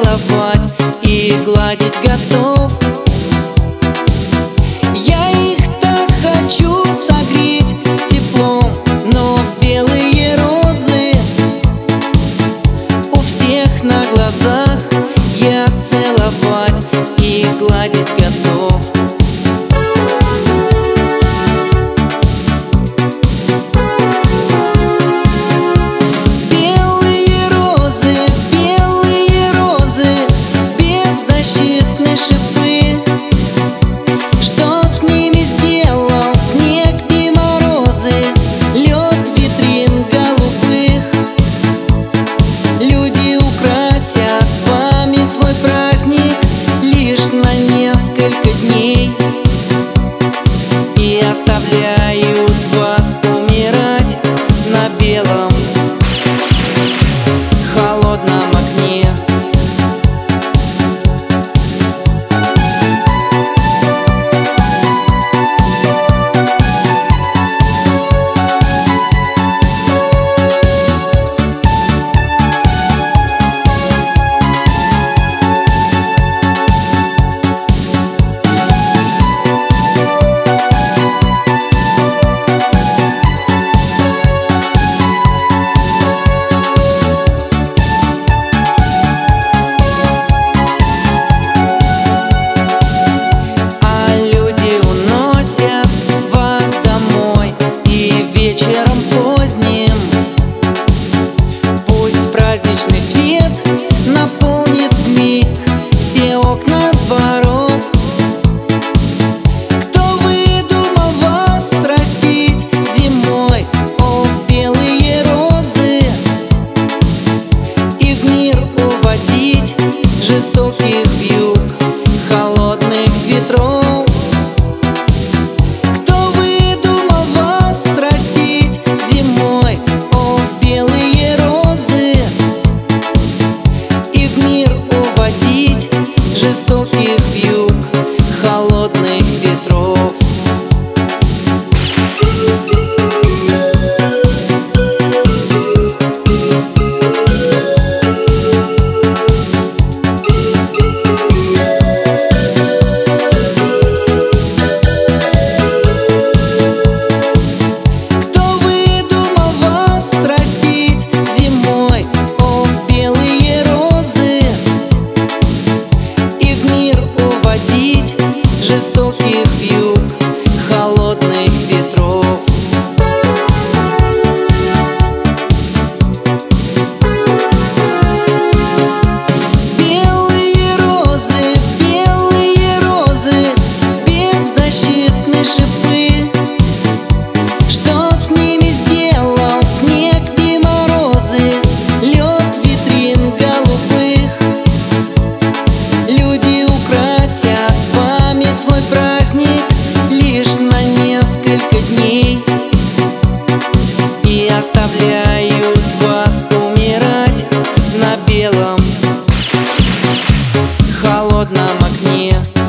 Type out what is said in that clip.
целовать и гладить готов. Я их так хочу согреть теплом, но белые розы у всех на глазах я целовать и гладить готов. Шипы, что с ними сделал снег и морозы, лед витрин голубых. Люди украсят вами свой праздник лишь на несколько дней и оставляют вас умирать на белом холодном окне. Вечером поздним пусть праздничный свет наполнит вмиг все окна дворов. Кто выдумал вас растить зимой, о, белые розы, и в мир уводить жестоких вьюг, холодных ветров? Жестоких вьюг, холодных ветров. Кто выдумал вас растить зимой, о, белые розы, и в мир уводить жестоких вьюг, холодных ветров? Белые розы, беззащитные шипы, что с ними сделал снег и морозы, лед витрин голубых. Люди украсят вами свой праздник лишь на несколько дней и оставляют вас умирать на белом холодном окне.